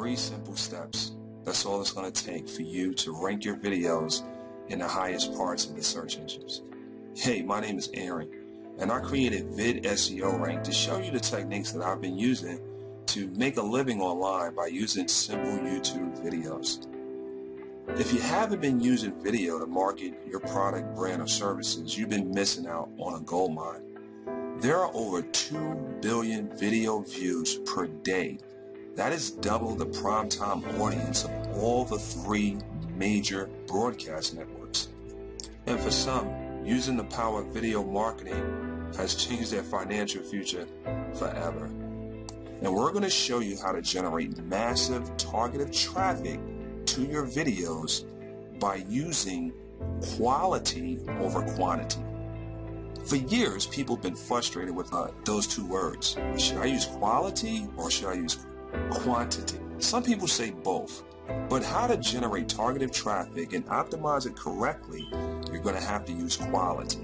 3 simple steps. That's all it's going to take for you to rank your videos in the highest parts of the search engines. Hey, my name is Aaron, and I created VidSEORank to show you the techniques that I've been using to make a living online by using simple YouTube videos. If you haven't been using video to market your product, brand, or services, you've been missing out on a gold mine. There are over 2 billion video views per day. That is double the primetime audience of all the 3 major broadcast networks. And for some, using the power of video marketing has changed their financial future forever. And we're going to show you how to generate massive targeted traffic to your videos by using quality over quantity. For years, people have been frustrated with those 2 words. Should I use quality or should I use quantity? Some people say both. But how to generate targeted traffic and optimize it correctly, you're going to have to use quality.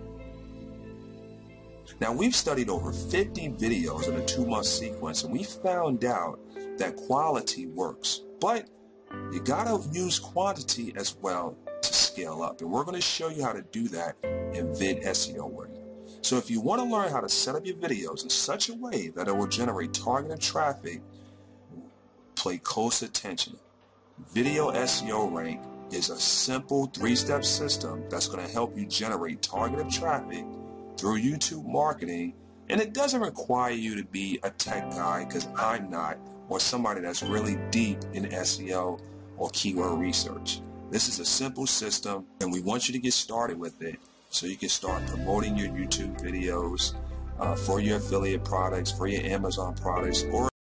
Now, we've studied over 50 videos in a 2-month sequence, and we found out that quality works. But you got to use quantity as well to scale up. And we're going to show you how to do that in VidSEORank. So if you want to learn how to set up your videos in such a way that it will generate targeted traffic, pay close attention. VidSEORank is a simple 3-step system that's going to help you generate targeted traffic through YouTube marketing, and it doesn't require you to be a tech guy, because I'm not, or somebody that's really deep in SEO or keyword research. This is a simple system, and we want you to get started with it so you can start promoting your YouTube videos for your affiliate products, for your Amazon products, or